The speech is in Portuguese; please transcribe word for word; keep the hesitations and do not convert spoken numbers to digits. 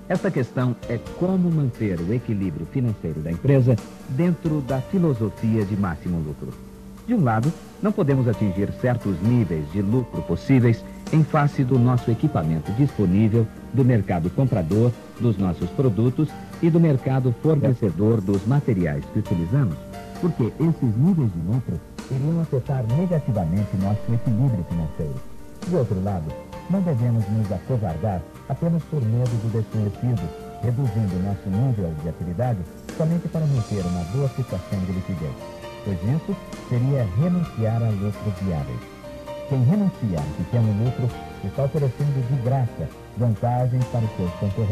Esta questão é como manter o equilíbrio financeiro da empresa dentro da filosofia de máximo lucro. De um lado, não podemos atingir certos níveis de lucro possíveis em face do nosso equipamento disponível, do mercado comprador dos nossos produtos e do mercado fornecedor dos materiais que utilizamos, porque esses níveis de lucro iriam afetar negativamente nosso equilíbrio financeiro. De outro lado, não devemos nos acovardar apenas por medo do desconhecido, reduzindo nosso nível de atividade somente para manter uma boa situação de liquidez, pois isso seria renunciar a lucros viáveis. Quem renuncia a pequeno lucro está oferecendo de graça vantagens para os seus concorrentes.